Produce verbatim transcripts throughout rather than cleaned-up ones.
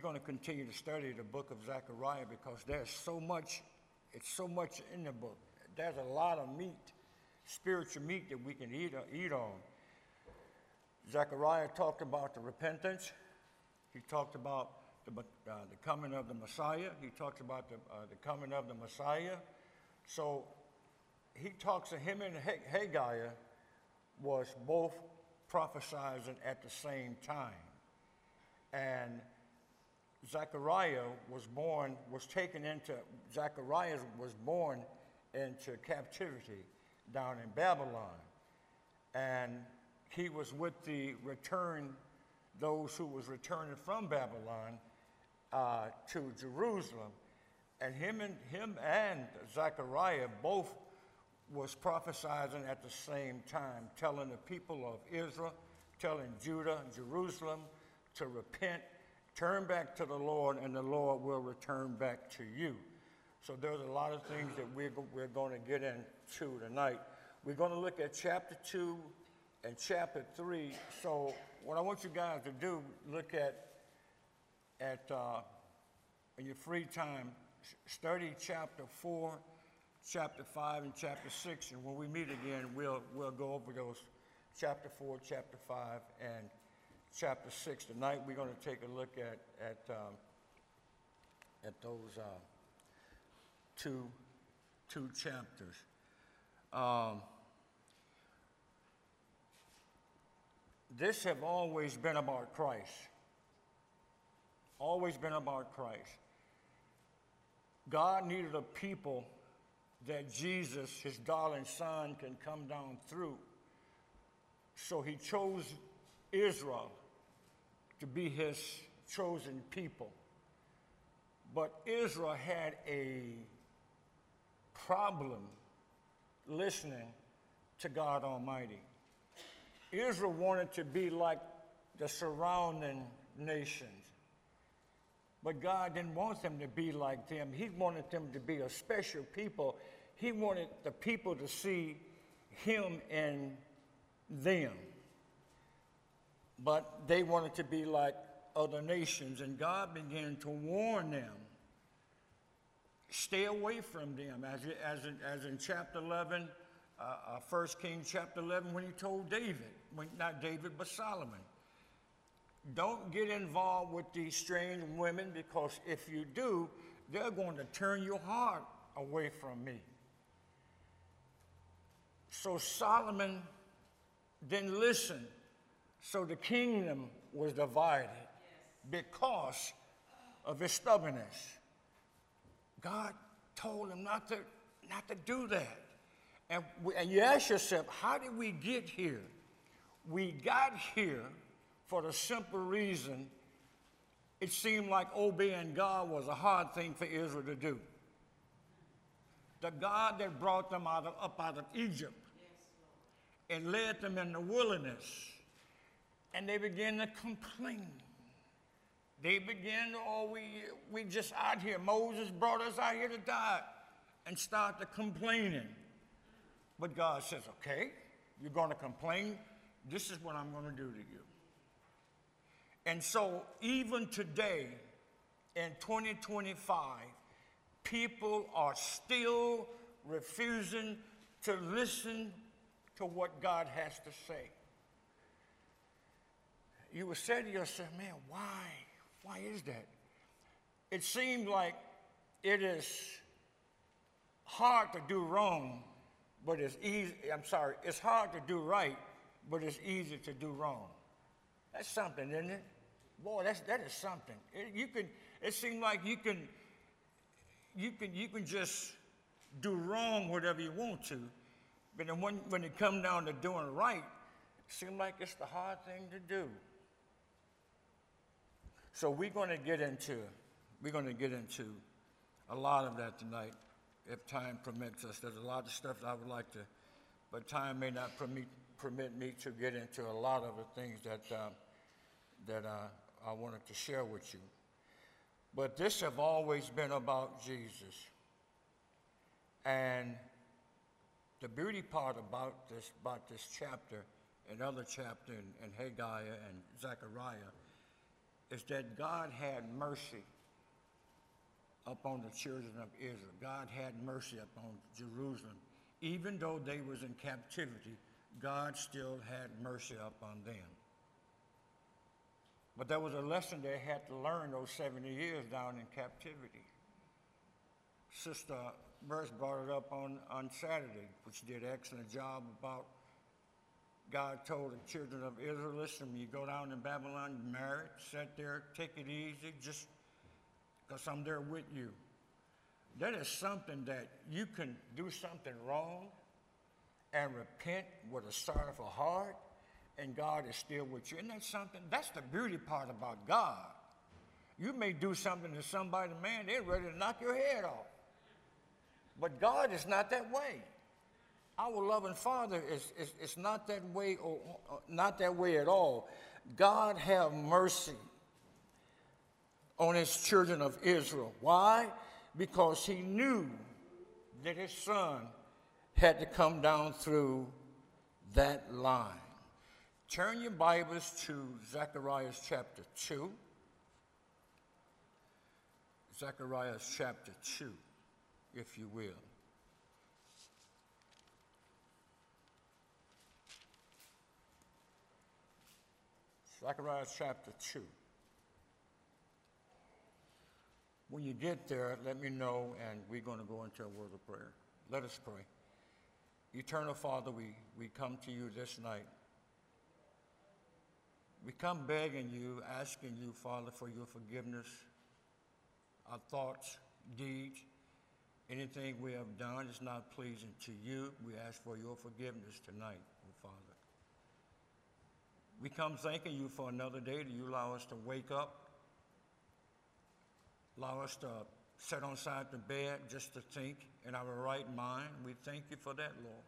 going to continue to study the book of Zechariah because there's so much, it's so much in the book. There's a lot of meat, spiritual meat that we can eat, uh, eat on. Zechariah talked about the repentance. He talked about the, uh, the coming of the Messiah. He talks about the, uh, the coming of the Messiah. So he talks to him, and Haggai was both prophesying at the same time. And Zechariah was born, was taken into, Zechariah was born into captivity down in Babylon. And he was with the return, those who was returning from Babylon uh, to Jerusalem. And him and him and Zechariah both was prophesying at the same time, telling the people of Israel, telling Judah and Jerusalem to repent, turn back to the Lord, and the Lord will return back to you. So there's a lot of things that we're, we're going to get into tonight. We're going to look at chapter two and chapter three. So what I want you guys to do, look at, at uh, in your free time, study chapter four, chapter five, and chapter six. And when we meet again, we'll, we'll go over those chapter four, chapter five, and chapter six. Tonight we're going to take a look at, at, um, at those uh, two, two chapters. Um, this have always been about Christ. Always been about Christ. God needed a people that Jesus, his darling son, can come down through. So he chose Israel to be his chosen people. But Israel had a problem listening to God Almighty. Israel wanted to be like the surrounding nations. But God didn't want them to be like them. He wanted them to be a special people. He wanted the people to see him in them. But they wanted to be like other nations, and God began to warn them. Stay away from them, as, as, in, as in chapter eleven, uh, uh, First Kings chapter eleven, when he told David, when, not David, but Solomon, don't get involved with these strange women, because if you do, they're going to turn your heart away from me. So Solomon didn't listen. So the kingdom was divided because of his stubbornness. God told him not to, not to do that. And, we, and you ask yourself, how did we get here? We got here for the simple reason it seemed like obeying God was a hard thing for Israel to do. The God that brought them out of, up out of Egypt and led them in the wilderness, and they began to complain. They began to, oh, we, we just out here. Moses brought us out here to die, and started complaining. But God says, okay, you're going to complain. This is what I'm going to do to you. And so even today, in twenty twenty-five, people are still refusing to listen to what God has to say. You would say to yourself, man, why? Why is that? It seems like it is hard to do wrong, but it's easy. I'm sorry, it's hard to do right, but it's easy to do wrong. That's something, isn't it? Boy, that's, that is something. It, you can, it seems like you can, you can, you can just do wrong whatever you want to, but then when, when it comes down to doing right, it seems like it's the hard thing to do. So we're going to get into, we're going to get into a lot of that tonight, if time permits us. There's a lot of stuff that I would like to, but time may not permit, permit me to get into a lot of the things that, uh, that uh, I wanted to share with you. But this have always been about Jesus. And the beauty part about this, about this chapter and other chapter in, in Haggai and Zechariah is that God had mercy upon the children of Israel. God had mercy upon Jerusalem. Even though they was in captivity, God still had mercy upon them. But there was a lesson they had to learn those seventy years down in captivity. Sister Burst brought it up on, on Saturday, which did an excellent job about God told the children of Israel, listen, when you go down to Babylon, you marry, sit there, take it easy, just because I'm there with you. That is something that you can do something wrong and repent with a sorrowful heart, and God is still with you. Isn't that something? That's the beauty part about God. You may do something to somebody, man, they're ready to knock your head off. But God is not that way. Our loving Father is, is, is not that way, or, or not that way at all. God have mercy on his children of Israel. Why? Because he knew that his son had to come down through that line. Turn your Bibles to Zechariah chapter two. Zechariah chapter two, if you will. Zechariah chapter two. When you get there, let me know, and we're going to go into a word of prayer. Let us pray. Eternal Father, we, we come to you this night. We come begging you, asking you, Father, for your forgiveness, our thoughts, deeds, anything we have done is not pleasing to you. We ask for your forgiveness tonight, oh Father. We come thanking you for another day that you allow us to wake up, allow us to sit on side the bed just to think in our right mind. We thank you for that, Lord.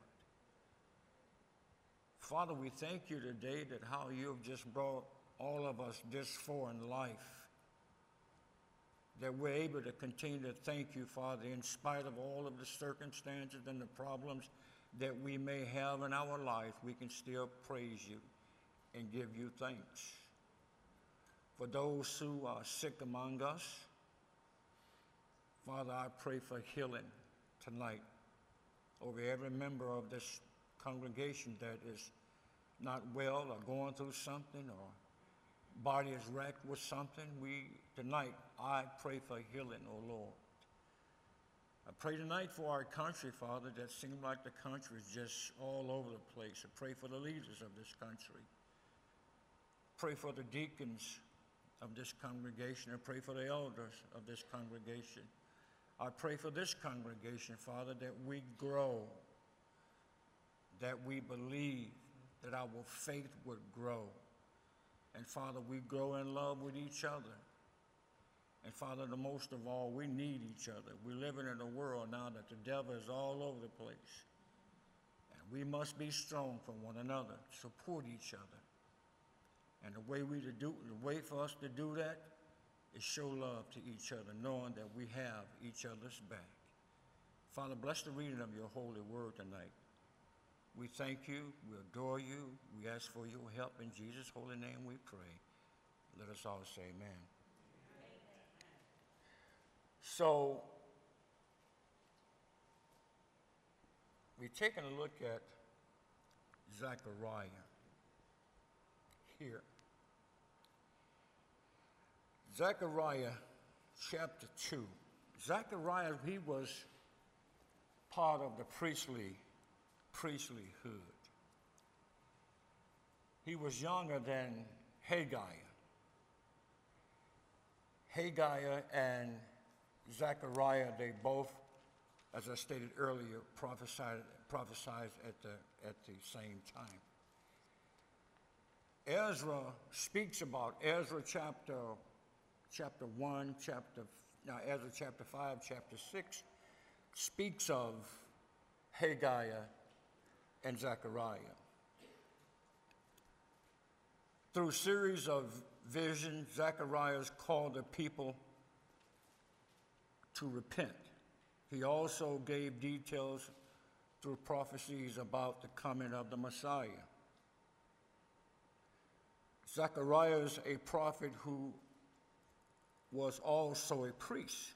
Father, we thank you today that how you have just brought all of us this far in life, that we're able to continue to thank you, Father, in spite of all of the circumstances and the problems that we may have in our life, we can still praise you and give you thanks. For those who are sick among us, Father, I pray for healing tonight over every member of this congregation that is not well or going through something or body is wrecked with something. We, tonight, I pray for healing, oh Lord. I pray tonight for our country, Father, that seems like the country is just all over the place. I pray for the leaders of this country. Pray for the deacons of this congregation. I pray for the elders of this congregation. I pray for this congregation, Father, that we grow, that we believe, that our faith would grow. And Father, we grow in love with each other. And Father, the most of all, we need each other. We're living in a world now that the devil is all over the place. And we must be strong for one another, support each other. And the way we to do, the way for us to do that is show love to each other, knowing that we have each other's back. Father, bless the reading of your holy word tonight. We thank you, we adore you, we ask for your help. In Jesus' holy name we pray. Let us all say amen. Amen. So, we're taking a look at Zechariah here. Zechariah chapter two. Zechariah, he was part of the priestly, priestlyhood. He was younger than Haggai. Haggai and Zechariah, they both, as I stated earlier, prophesied, prophesied at the, at the same time. Ezra speaks about, Ezra chapter Chapter one, chapter, now Ezra chapter five, chapter six, speaks of Haggai and Zechariah. Through a series of visions, Zechariah called the people to repent. He also gave details through prophecies about the coming of the Messiah. Zechariah is a prophet who was also a priest.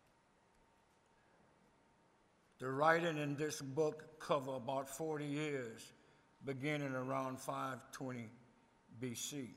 The writing in this book cover about forty years, beginning around five twenty B C.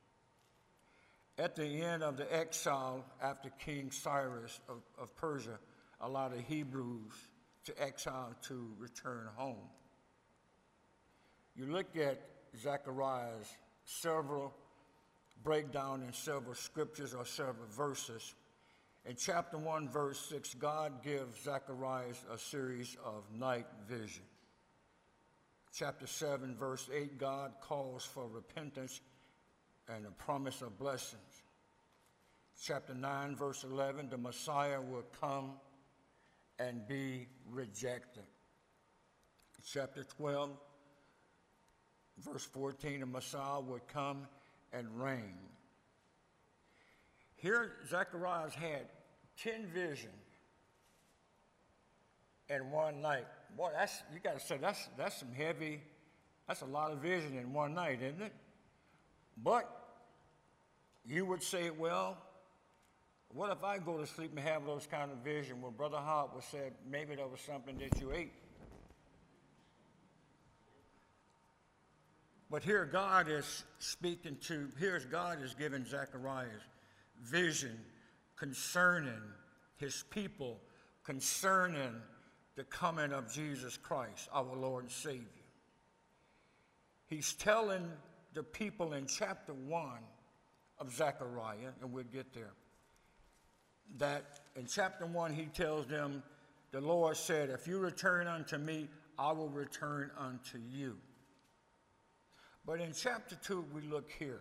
At the end of the exile after King Cyrus of, of Persia allowed the Hebrews to exile to return home. You look at Zechariah's several breakdown in several scriptures or several verses. In chapter one, verse six, God gives Zechariah a series of night vision. Chapter seven, verse eight, God calls for repentance and a promise of blessings. Chapter nine, verse eleven, the Messiah will come and be rejected. Chapter twelve, verse fourteen, the Messiah will come and reign. Here, Zechariah had ten visions in one night. Boy, that's, you got to say, that's, that's some heavy, that's a lot of vision in one night, isn't it? But you would say, well, what if I go to sleep and have those kind of vision? Well, Brother Howard would say, maybe that was something that you ate. But here God is speaking to, here's God is giving Zechariah's vision concerning his people, concerning the coming of Jesus Christ, our Lord and Savior. He's telling the people in chapter one of Zechariah, and we'll get there, that in chapter one he tells them, the Lord said, if you return unto me, I will return unto you. But in chapter two, we look here.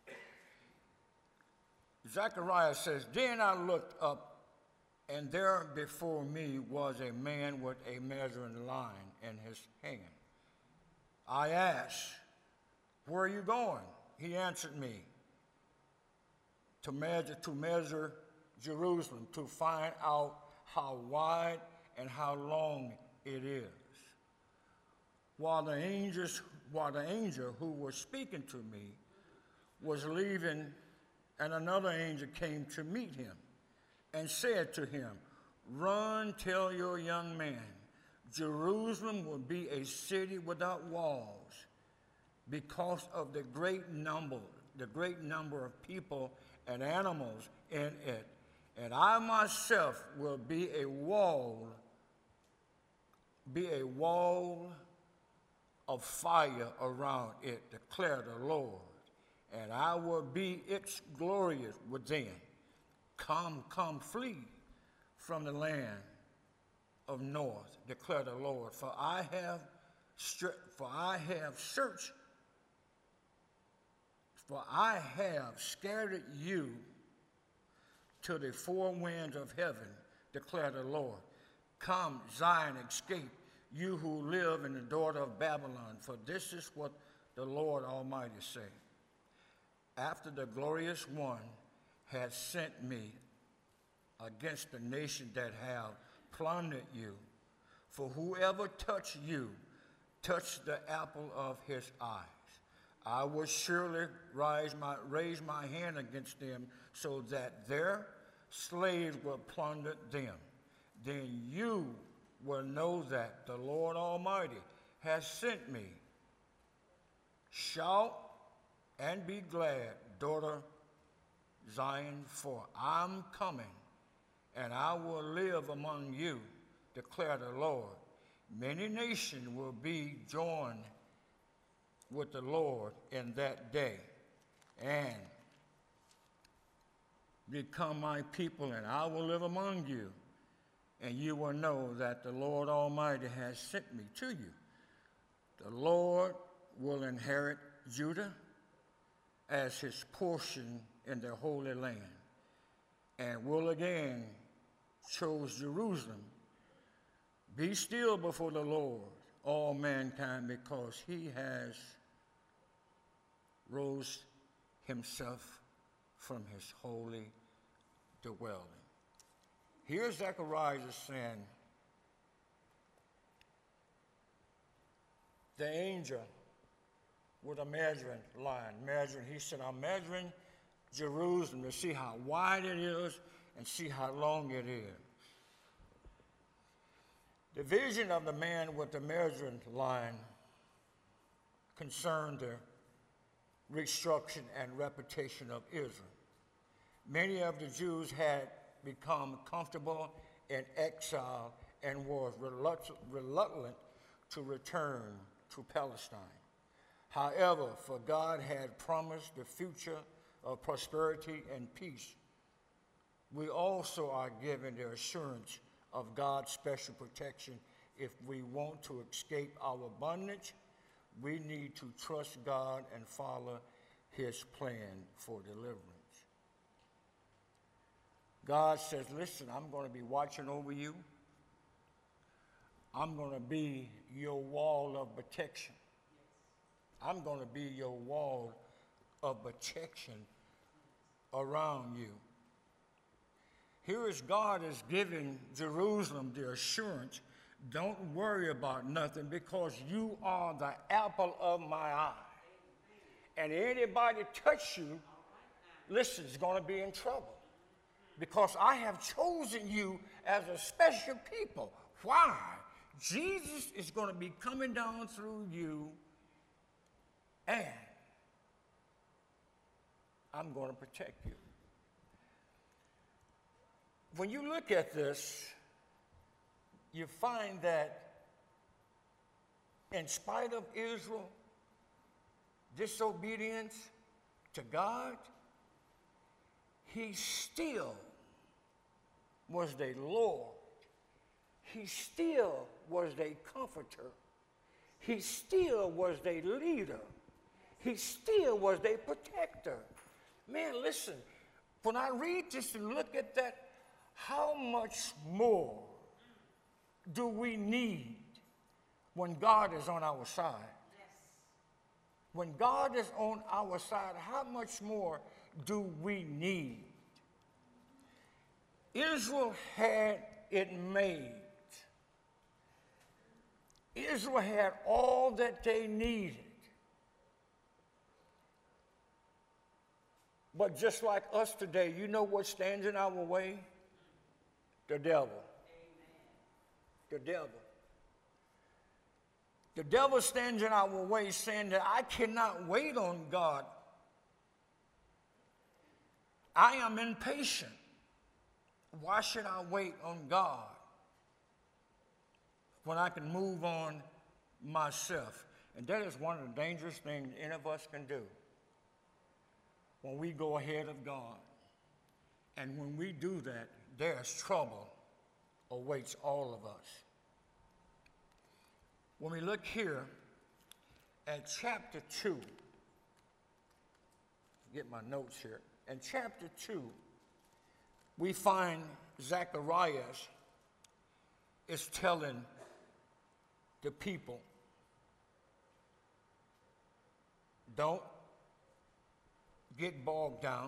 Zechariah says, then I looked up, and there before me was a man with a measuring line in his hand. I asked, where are you going? He answered me, to measure, to measure Jerusalem, to find out how wide and how long it is. While the angels, while the angel who was speaking to me was leaving, and another angel came to meet him and said to him, run, tell your young man, Jerusalem will be a city without walls because of the great number, the great number of people and animals in it. And I myself will be a wall, be a wall of fire around it, declared the Lord. And I will be its glorious within. Come, come, flee from the land of north, declared the Lord. For I have, for I have searched, for I have scattered you to the four winds of heaven, declared the Lord. Come, Zion, escape, you who live in the daughter of Babylon, for this is what the Lord Almighty said. After the glorious one had sent me against the nation that have plundered you, for whoever touched you touched the apple of his eyes. I will surely rise my, raise my hand against them so that their slaves will plunder them. Then you will know that the Lord Almighty has sent me. Shout and be glad, daughter Zion, for I'm coming, and I will live among you, declare the Lord. Many nations will be joined with the Lord in that day, and become my people, and I will live among you, and you will know that the Lord Almighty has sent me to you. The Lord will inherit Judah as his portion in the Holy Land, and will again choose Jerusalem. Be still before the Lord, all mankind, because he has rose himself from his holy dwelling. Here's Zechariah saying, the angel with a measuring line, measuring, he said, I'm measuring Jerusalem to see how wide it is and see how long it is. The vision of the man with the measuring line concerned the reconstruction and reputation of Israel. Many of the Jews had become comfortable in exile and were reluctant to return to Palestine. However, for God had promised the future of prosperity and peace, we also are given the assurance of God's special protection. If we want to escape our bondage, we need to trust God and follow his plan for deliverance. God says, listen, I'm going to be watching over you. I'm going to be your wall of protection. I'm going to be your wall of protection around you. Here is God is giving Jerusalem the assurance, don't worry about nothing because you are the apple of my eye. And anybody touch you, listen, is going to be in trouble. Because I have chosen you as a special people. Why? Jesus is going to be coming down through you, and I'm going to protect you. When you look at this, you find that in spite of Israel's disobedience to God, he still was their Lord. He still was their comforter. He still was their leader. He still was their protector. Man, listen, when I read this and look at that, how much more do we need when God is on our side? Yes. When God is on our side, how much more do we need? Israel had it made. Israel had all that they needed. But just like us today, you know what stands in our way? The devil. Amen. The devil. The devil stands in our way saying that I cannot wait on God. I am impatient. Why should I wait on God when I can move on myself? And that is one of the dangerous things any of us can do when we go ahead of God. And when we do that, there's trouble awaits all of us. When we look here at chapter two, get my notes here. In chapter two, we find Zacharias is telling the people, don't get bogged down.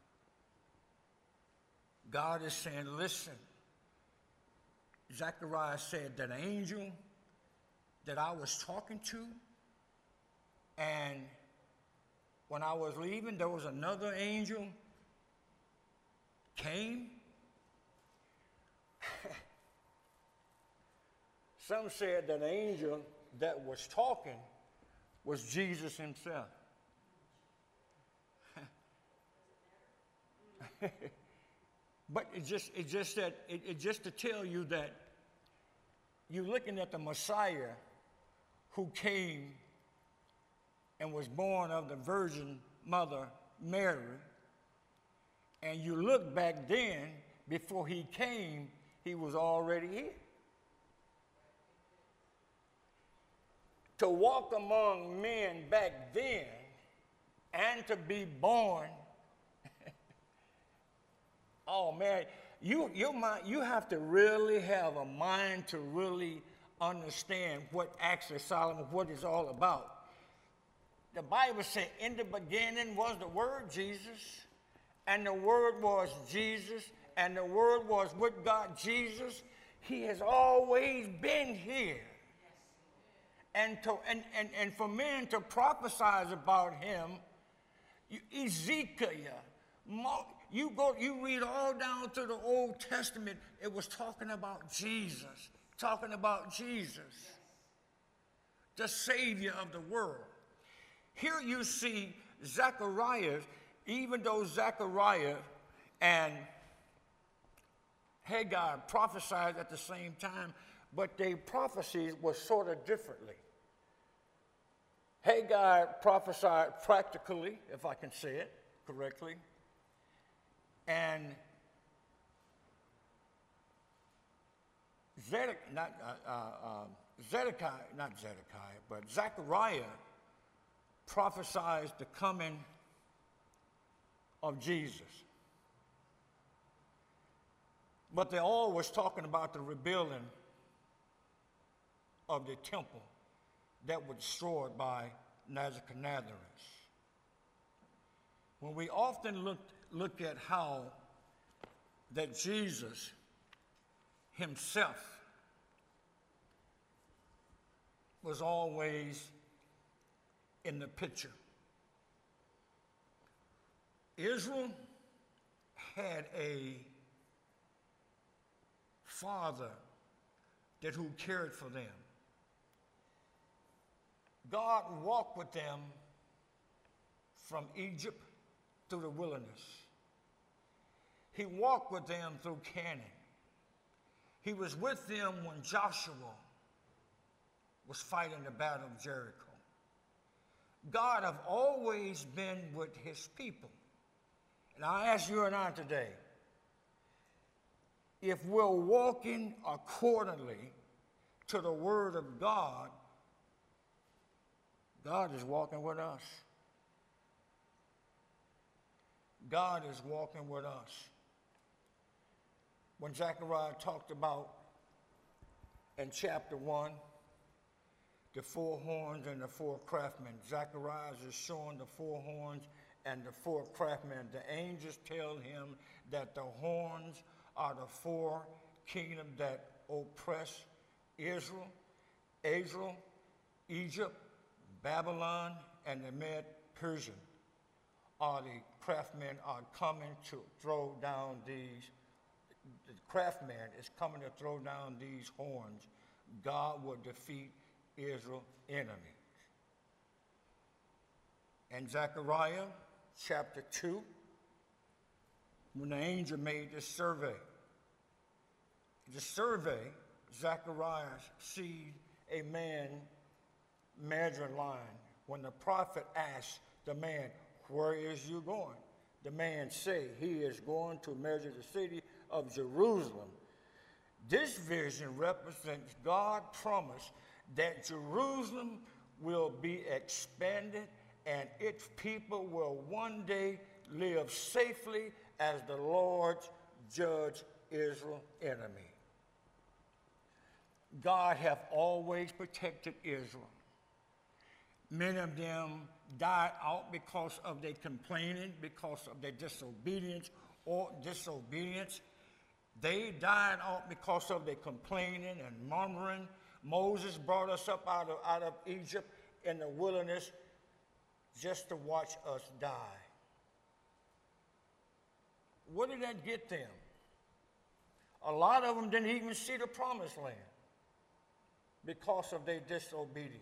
God is saying, listen, Zacharias said that angel that I was talking to, and when I was leaving, there was another angel came. Some said that the angel that was talking was Jesus himself. But it just it just that it, it just to tell you that you're looking at the Messiah who came and was born of the Virgin Mother Mary, and you look back then, before he came, he was already here. To walk among men back then and to be born, oh man, you, your mind, you have to really have a mind to really understand what actually Solomon, what it's all about. The Bible said, in the beginning was the Word, Jesus, and the Word was Jesus, and the Word was with God, Jesus. He has always been here. And, to, and, and, and for men to prophesy about him, Ezekiel You go, you read all down through the Old Testament, it was talking about Jesus, talking about Jesus, the Savior of the world. Here you see Zechariah, even though Zechariah and Haggai prophesied at the same time, but their prophecies were sort of differently. Haggai prophesied practically, if I can say it correctly, and Zedekiah, not, uh, uh, Zedekiah, not Zedekiah, but Zechariah prophesies the coming of Jesus. But they all was talking about the rebuilding of the temple that was destroyed by Nebuchadnezzar. When we often look, look at how that Jesus himself was always in the picture. Israel had a father that who cared for them. God walked with them from Egypt through the wilderness. He walked with them through Canaan. He was with them when Joshua was fighting the battle of Jericho. God have always been with his people. And I ask you and I today, if we're walking accordingly to the word of God, God is walking with us. God is walking with us. When Zechariah talked about in chapter one, the four horns and the four craftsmen, Zechariah is showing the four horns and the four craftsmen. The angels tell him that the horns are the four kingdoms that oppress Israel, Israel, Egypt, Babylon, and the Med-Persian. Are the craftsmen are coming to throw down these, the craftsman is coming to throw down these horns. God will defeat Israel's enemies. And Zechariah chapter two, when the angel made this survey, the survey, Zechariah sees a man measuring line. When the prophet asked the man, "Where is you going?" The man said, he is going to measure the city of Jerusalem. This vision represents God's promise that Jerusalem will be expanded and its people will one day live safely as the Lord judge Israel's enemy. God hath always protected Israel. Many of them died out because of their complaining, because of their disobedience or disobedience. They died out because of their complaining and murmuring. Moses brought us up out of, out of Egypt in the wilderness just to watch us die. What did that get them? A lot of them didn't even see the promised land because of their disobedience.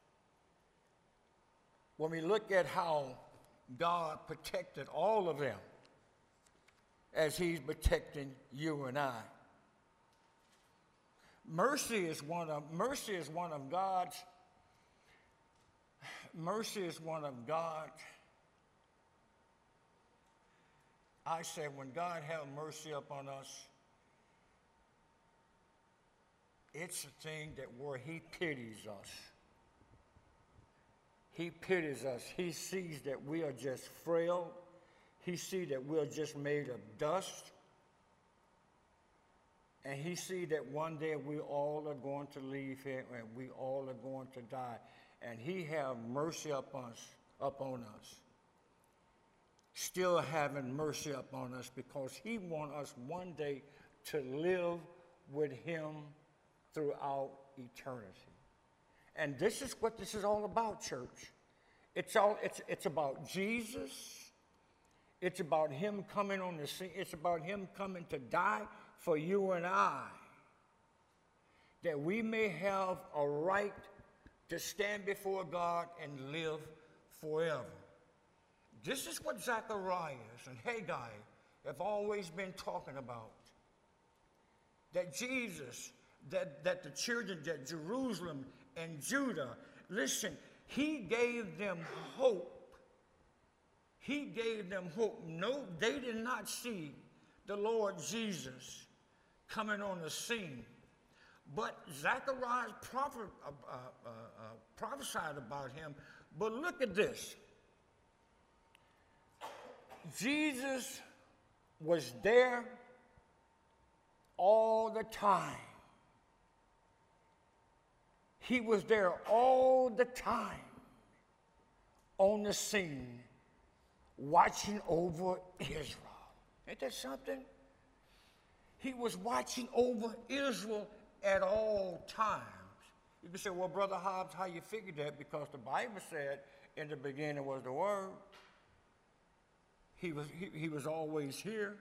When we look at how God protected all of them as he's protecting you and I. Mercy is one of mercy is one of God's mercy is one of God. I said when God have mercy upon us, it's a thing that where he pities us. He pities us. He sees that we are just frail. He sees that we're just made of dust. And he sees that one day we all are going to leave here and we all are going to die. And he have mercy upon us, upon us. Still having mercy upon us because he wants us one day to live with him throughout eternity. And this is what this is all about, church. It's all it's it's about Jesus. It's about him coming on the scene. It's about him coming to die for you and I, that we may have a right to stand before God and live forever. This is what Zacharias and Haggai have always been talking about. That Jesus, that, that the children, that Jerusalem and Judah, listen, he gave them hope. He gave them hope. No, they did not see the Lord Jesus coming on the scene. But Zacharias prophet, uh, uh, uh, prophesied about him. But look at this. Jesus was there all the time. He was there all the time on the scene, watching over Israel. Ain't that something? He was watching over Israel at all times. You can say, well, Brother Hobbs, how you figure that? Because the Bible said in the beginning was the Word. He was, he, he was always here.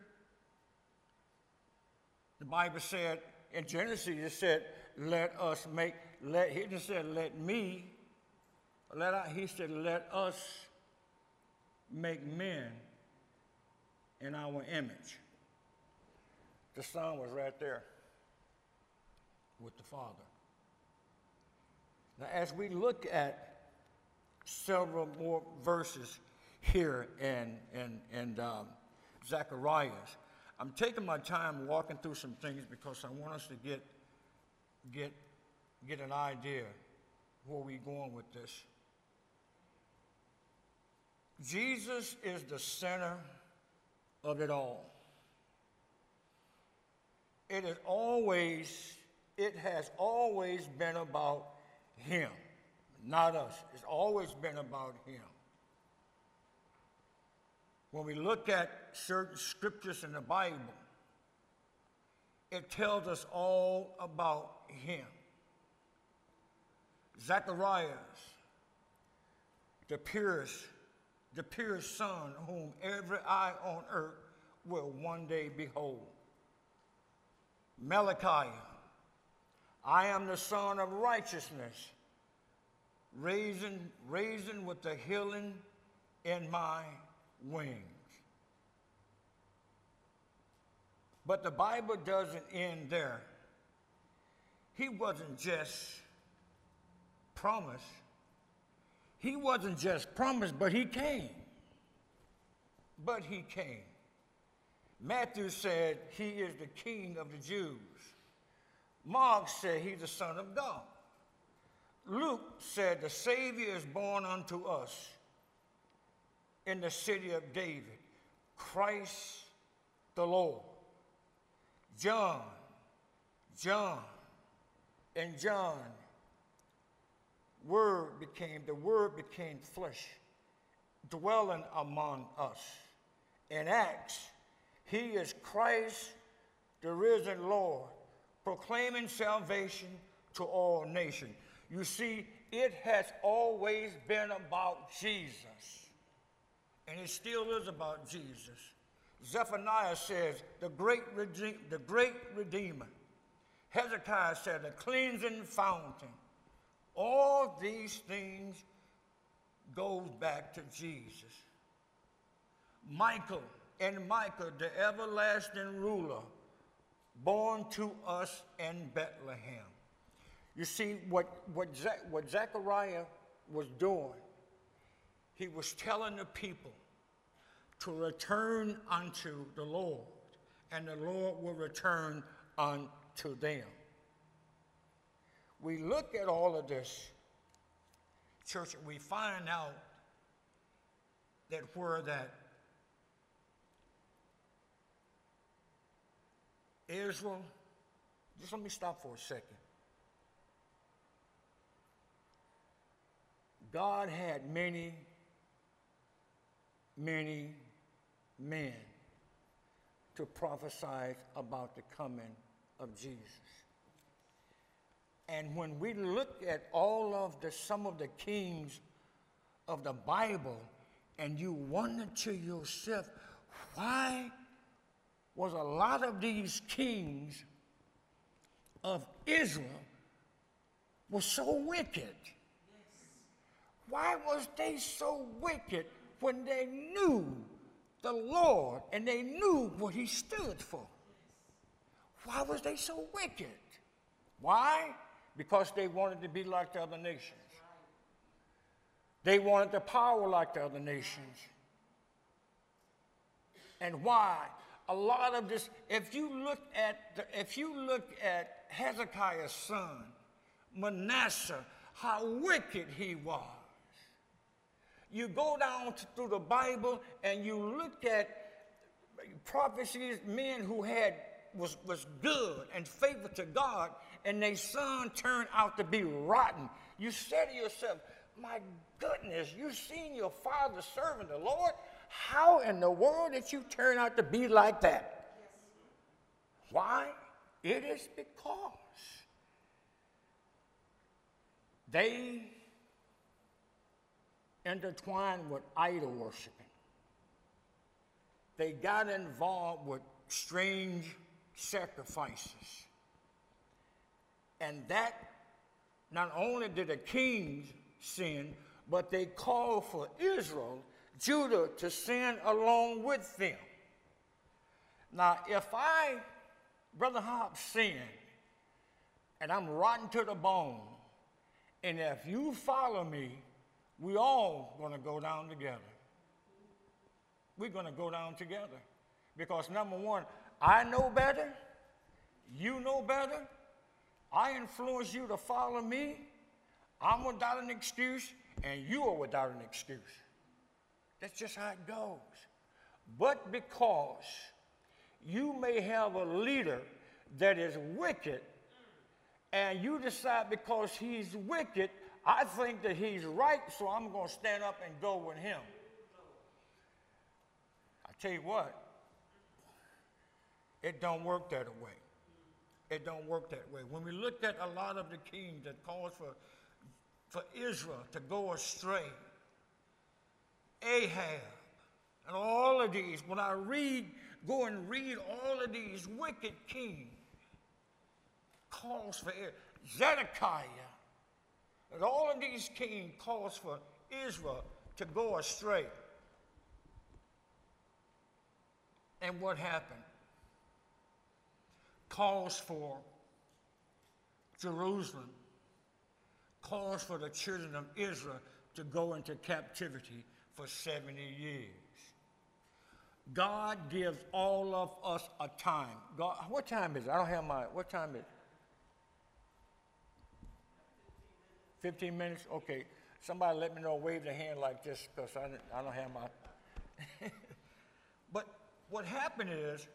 The Bible said in Genesis, it said, let us make, let, he didn't say, let me, let I, he said, let us make men in our image. The Son was right there with the Father. Now, as we look at several more verses here in, in, in um, Zacharias, I'm taking my time walking through some things because I want us to get, get, get an idea where we're going with this. Jesus is the center of it all. It is always, it has always been about him, not us. It's always been about him. When we look at certain scriptures in the Bible, it tells us all about him. Zacharias, the purest, the purest son whom every eye on earth will one day behold. Malachi, I am the son of righteousness, raising, raising with the healing in my wings. But the Bible doesn't end there. He wasn't just promised. He wasn't just promised, but he came. But he came. Matthew said he is the King of the Jews. Mark said he's the Son of God. Luke said the Savior is born unto us in the city of David, Christ the Lord. John, John, and John, Word became, the Word became flesh, dwelling among us. In Acts, he is Christ, the risen Lord, proclaiming salvation to all nations. You see, it has always been about Jesus, and it still is about Jesus. Zephaniah says, the great, Rede- the great Redeemer. Hezekiah said, the cleansing fountain. All these things goes back to Jesus. Michael, and Micah, the everlasting ruler, born to us in Bethlehem. You see, what, what, Zach, what Zechariah was doing, he was telling the people to return unto the Lord, and the Lord will return unto them. We look at all of this, church, and we find out that where that Israel, just let me stop for a second. God had many, many men to prophesy about the coming of Jesus. And when we look at all of the, some of the kings of the Bible, and you wonder to yourself, why was a lot of these kings of Israel were so wicked? Why was they so wicked when they knew the Lord and they knew what he stood for? Why was they so wicked? Why? Because they wanted to be like the other nations. They wanted the power like the other nations. And why? A lot of this, if you look at, the, if you look at Hezekiah's son, Manasseh, how wicked he was. You go down to, through the Bible and you look at prophecies, men who had, was, was good and faithful to God, and their son turned out to be rotten. You say to yourself, my goodness, you've seen your father serving the Lord. How in the world did you turn out to be like that? Why? It is because they intertwined with idol worshiping. They got involved with strange sacrifices. And that, not only did the kings sin, but they called for Israel, Judah, to sin along with them. Now, if I, Brother Hobbs, sin, and I'm rotten to the bone, and if you follow me, we all going to go down together. We're going to go down together. Because number one, I know better, you know better, I influence you to follow me, I'm without an excuse, and you are without an excuse. That's just how it goes. But because you may have a leader that is wicked, and you decide because he's wicked, I think that he's right, so I'm going to stand up and go with him. I tell you what, it don't work that way. It don't work that way. When we look at a lot of the kings that caused for, for Israel to go astray, Ahab, and all of these, when I read, go and read all of these wicked kings, calls for Zedekiah, and all of these kings calls for Israel to go astray. And what happened? Calls for Jerusalem, calls for the children of Israel to go into captivity for seventy years. God gives all of us a time. God, what time is it? I don't have my, what time is it? fifteen minutes? Okay. Somebody let me know, wave their hand like this, because I, I don't have my... But what happened is,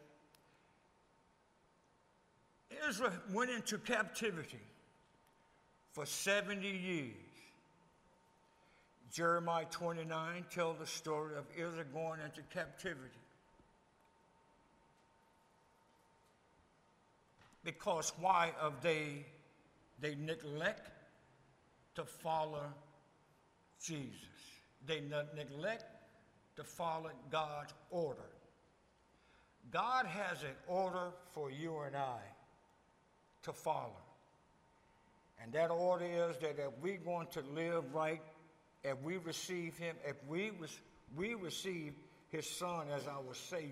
Israel went into captivity for seventy years. Jeremiah twenty-nine tells the story of Israel going into captivity. Because why of they, they neglect to follow Jesus. They ne- neglect to follow God's order. God has an order for you and I to follow. And that order is that if we're going to live right, if we receive him, if we, we receive his son as our Savior,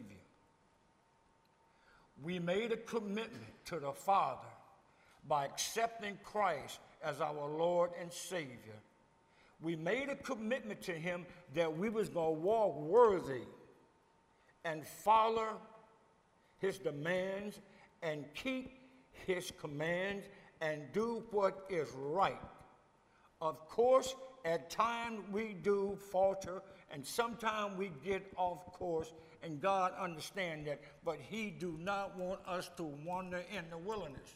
we made a commitment to the Father by accepting Christ as our Lord and Savior. We made a commitment to him that we was going to walk worthy and follow his demands and keep his commands and do what is right. Of course, at times we do falter, and sometimes we get off course, and God understands that, but he do not want us to wander in the wilderness.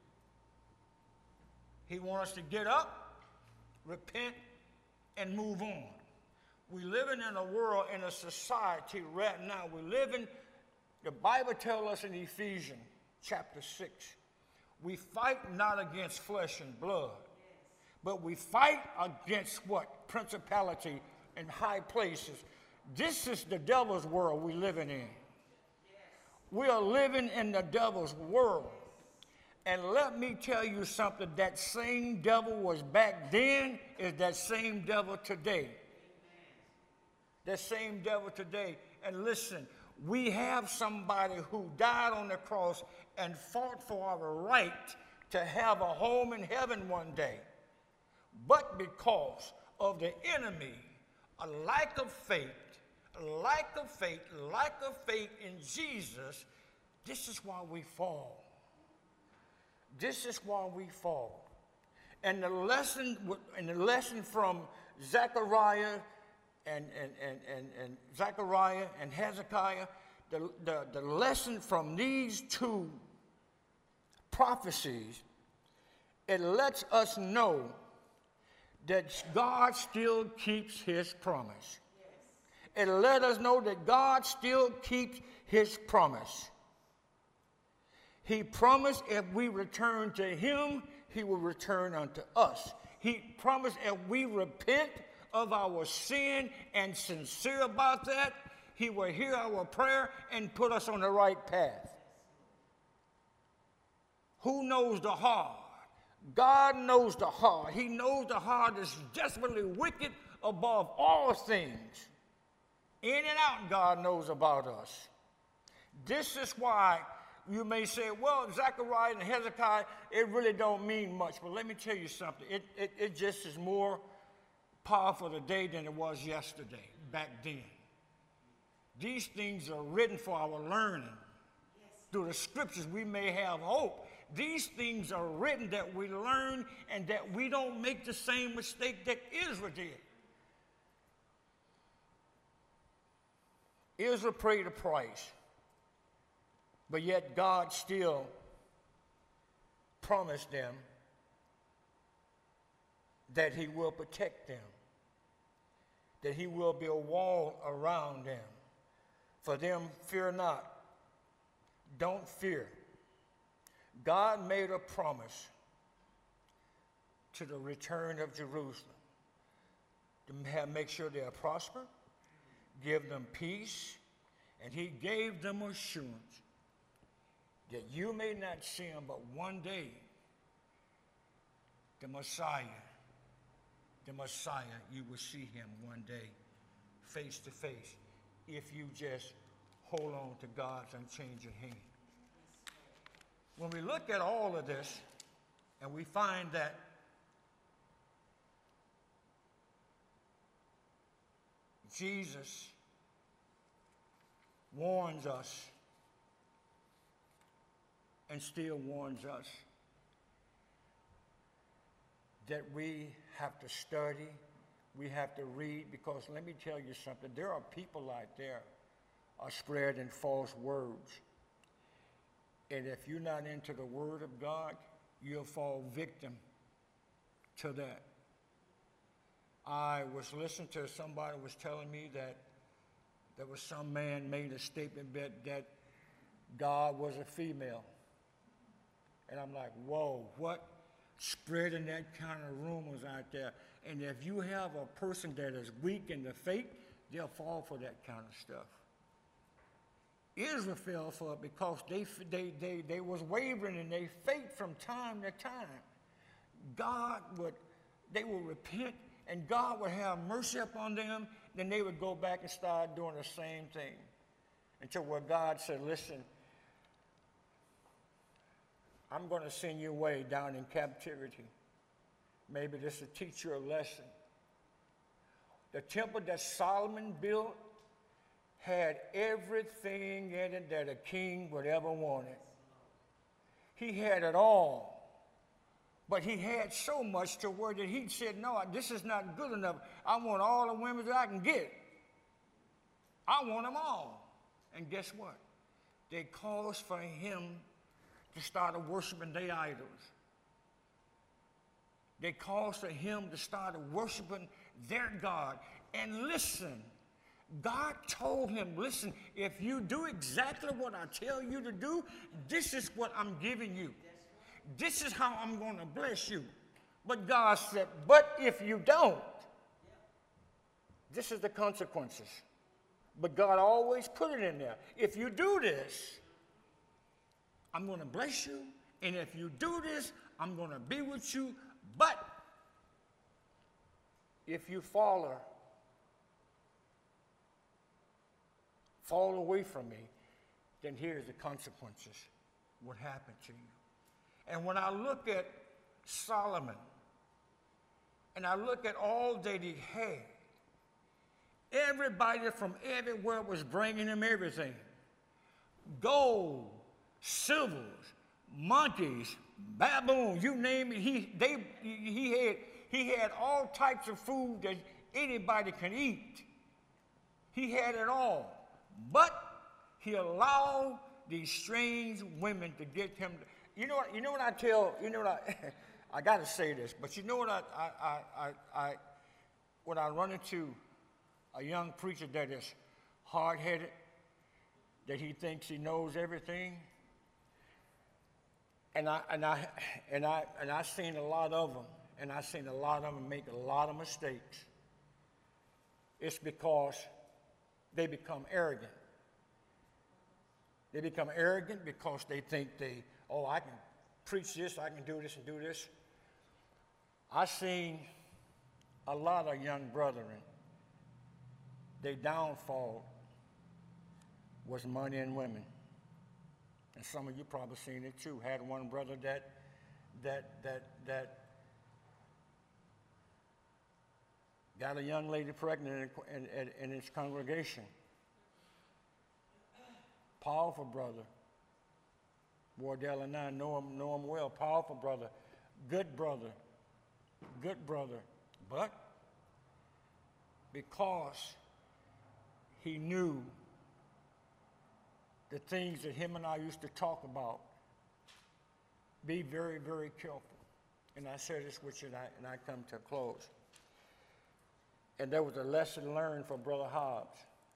He wants us to get up, repent, and move on. We're living in a world, in a society right now. We're living, the Bible tells us in Ephesians chapter six, we fight not against flesh and blood, but we fight against what? Principality in high places, This is the devil's world we're living in. We are living in the devil's world. And let me tell you something, that same devil was back then is that same devil today. That same devil today. And listen, we have somebody who died on the cross and fought for our right to have a home in heaven one day. But because of the enemy, a lack of faith, a lack of faith, lack of faith in Jesus, this is why we fall. This is why we fall. And the lesson, and the lesson from Zechariah and, and, and, and, and Zechariah and Hezekiah, the, the, the lesson from these two prophecies, it lets us know that God still keeps his promise. It let us know that God still keeps his promise. He promised if we return to him, he will return unto us. He promised if we repent of our sin and sincere about that, he will hear our prayer and put us on the right path. Who knows the heart? God knows the heart. He knows the heart is desperately wicked above all things. In and out, God knows about us. This is why you may say, well, Zechariah and Hezekiah, it really don't mean much. But let me tell you something. It, it, it just is more powerful today than it was yesterday, back then. These things are written for our learning. Yes. Through the scriptures, we may have hope. These things are written that we learn and that we don't make the same mistake that Israel did. Israel paid a price, but yet God still promised them that he will protect them, that he will be a wall around them. For them, fear not. Don't fear. God made a promise to the return of Jerusalem to have, make sure they are prosper, give them peace, and he gave them assurance that you may not see him, but one day the Messiah, the Messiah, you will see him one day face to face if you just hold on to God's unchanging hand. When we look at all of this and we find that Jesus warns us and still warns us that we have to study, we have to read, because let me tell you something, there are people out there are spreading false words. And if you're not into the word of God, you'll fall victim to that. I was listening to somebody was telling me that there was some man made a statement that, that God was a female. And I'm like, whoa, what? Spreading that kind of rumors out there. And if you have a person that is weak in the faith, they'll fall for that kind of stuff. Israel fell for it because they, they, they, they was wavering in their faith from time to time. God would, they would repent and God would have mercy upon them, then they would go back and start doing the same thing. Until where God said, listen, I'm going to send you away down in captivity. Maybe this will teach you a lesson. The temple that Solomon built had everything in it that a king would ever wanted. He had it all. But he had so much to where that he said, no, this is not good enough. I want all the women that I can get. I want them all. And guess what? They caused for him to start worshiping their idols. They caused for him to start worshiping their God. And listen, God told him, listen, if you do exactly what I tell you to do, this is what I'm giving you. This is how I'm going to bless you. But God said, but if you don't, this is the consequences. But God always put it in there. If you do this, I'm going to bless you. And if you do this, I'm going to be with you. But if you fall or fall away from me, then here's the consequences. What happened to you? And when I look at Solomon, and I look at all that he had, everybody from everywhere was bringing him everything. Gold, silvers, monkeys, baboons, you name it. He, they, he, had, he had all types of food that anybody can eat. He had it all. But he allowed these strange women to get him. You know what, you know what I tell, you know what I, I got to say this, but you know what I, I, I, I, I, when I run into a young preacher that is hard-headed, that he thinks he knows everything, and I, and I, and I, and I've seen a lot of them, and I've seen a lot of them make a lot of mistakes. It's because they become arrogant. They become arrogant because they think they, oh, I can preach this, I can do this and do this. I've seen a lot of young brethren, their downfall was money and women. And some of you probably seen it too. Had one brother that, that, that, that got a young lady pregnant in, in, in his congregation. Powerful brother. Wardell and I know him, know him well. Powerful brother. Good brother. Good brother. But because he knew the things that him and I used to talk about, be very, very careful. And I share this with you, and I, and I come to a close. And there was a lesson learned from Brother Hobbs.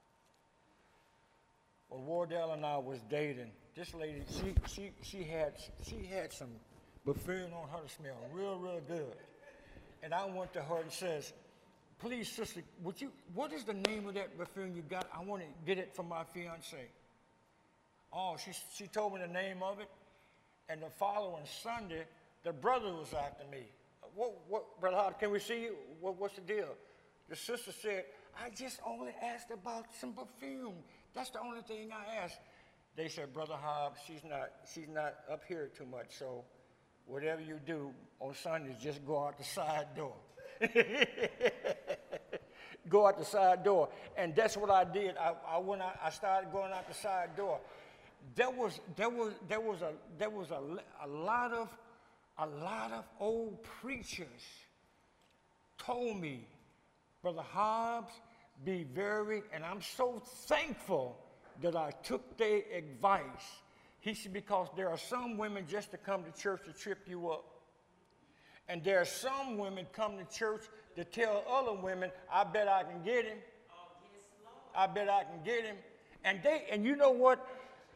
When Wardell and I was dating, this lady, she, she, she, had, she had some perfume on her to smell real, real good. And I went to her and says, please, sister, would you, what is the name of that perfume you got? I want to get it for my fiance. Oh, she, she told me the name of it. And the following Sunday, the brother was after me. What, what, Brother Hobbs, can we see you? What, what's the deal? The sister said, I just only asked about some perfume. That's the only thing I asked. They said, Brother Hobbs, she's not, she's not up here too much, so whatever you do on Sundays, just go out the side door. Go out the side door. And that's what I did. I, I went out, I started going out the side door. There was, there was, there was a, there was a, a lot of, a lot of old preachers told me, Brother Hobbs, be very, and I'm so thankful that I took their advice. He said, because there are some women just to come to church to trip you up. And there are some women come to church to tell other women, I bet I can get him. Oh, yes, Lord. I bet I can get him. And they, and you know what?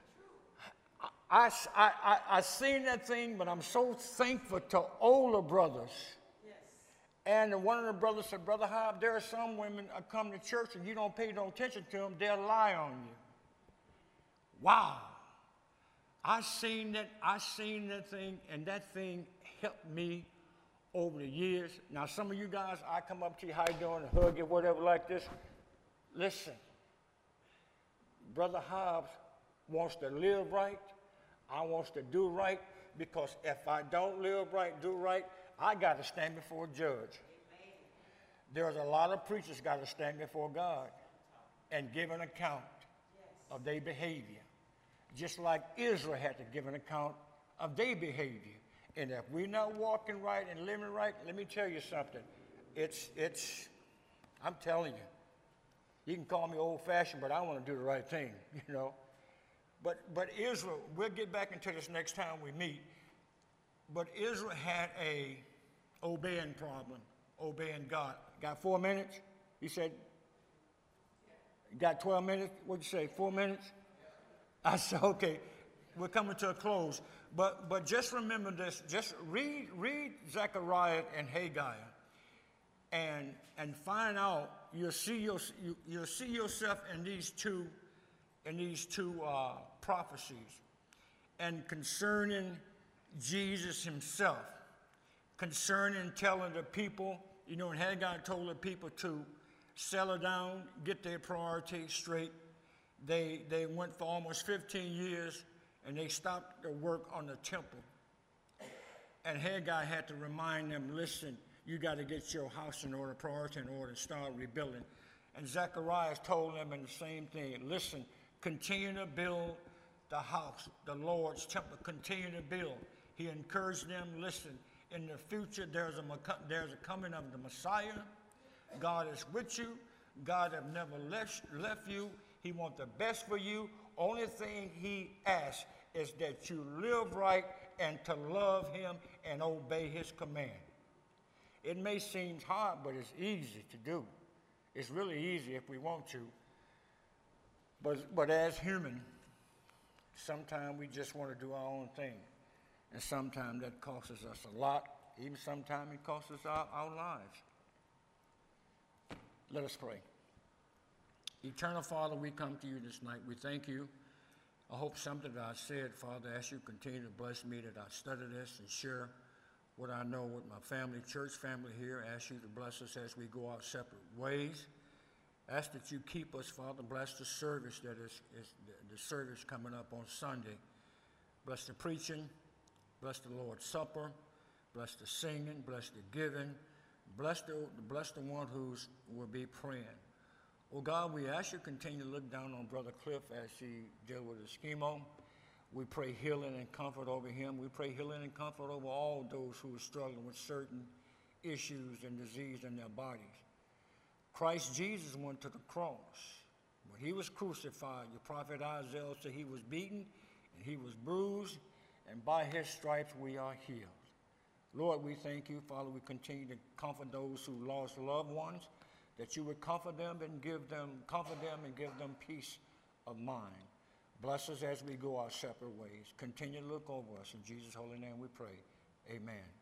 I, I, I, I seen that thing, but I'm so thankful to older brothers. Yes. And one of the brothers said, Brother Hobbs, there are some women that come to church and you don't pay no attention to them, they'll lie on you. Wow. I seen that, I seen that thing, and that thing helped me over the years. Now, some of you guys, I come up to you, how you doing, hug you, whatever like this. Listen, Brother Hobbs wants to live right. I wants to do right, because if I don't live right, do right, I got to stand before a judge. Amen. There's a lot of preachers got to stand before God and give an account yes. of their behavior, just like Israel had to give an account of their behavior. And if we're not walking right and living right, let me tell you something. It's, it's, I'm telling you, you can call me old-fashioned, but I want to do the right thing, you know. But, but Israel, we'll get back into this next time we meet, but Israel had a obeying problem, obeying God. Got four minutes? He said, you got twelve minutes? What'd you say, four minutes? I said, okay, we're coming to a close. But, but just remember this, just read, read Zechariah and Haggai and, and find out you'll see your, you, you'll see yourself in these two, in these two uh, prophecies, and concerning Jesus himself, concerning telling the people, you know, and Haggai told the people to settle down, get their priorities straight. They, they went for almost fifteen years, and they stopped the work on the temple. And Haggai had to remind them, listen, you got to get your house in order, priority in order, and start rebuilding. And Zechariah told them in the same thing, listen, continue to build the house, the Lord's temple, continue to build. He encouraged them, listen, in the future there's a, there's a coming of the Messiah. God is with you. God have never left, left you. He wants the best for you. Only thing he asks is that you live right and to love him and obey his command. It may seem hard, but it's easy to do. It's really easy if we want to. But, but as human, sometimes we just want to do our own thing. And sometimes that costs us a lot. Even sometimes it costs us our, our lives. Let us pray. Eternal Father, we come to you this night. We thank you. I hope something that I said, Father, as you continue to bless me, that I study this and share what I know with my family, church family here. I ask you to bless us as we go our separate ways. Ask that you keep us, Father. Bless the service that is, is the, the service coming up on Sunday. Bless the preaching. Bless the Lord's Supper. Bless the singing. Bless the giving. Bless the, bless the one who will be praying. Oh God, we ask you to continue to look down on Brother Cliff as he deals with his chemo. We pray healing and comfort over him. We pray healing and comfort over all those who are struggling with certain issues and disease in their bodies. Christ Jesus went to the cross. When he was crucified, your prophet Isaiah said he was beaten and he was bruised, and by his stripes we are healed. Lord, we thank you, Father. We continue to comfort those who lost loved ones, that you would comfort them and give them, comfort them and give them peace of mind. Bless us as we go our separate ways. Continue to look over us. In Jesus' holy name we pray. Amen.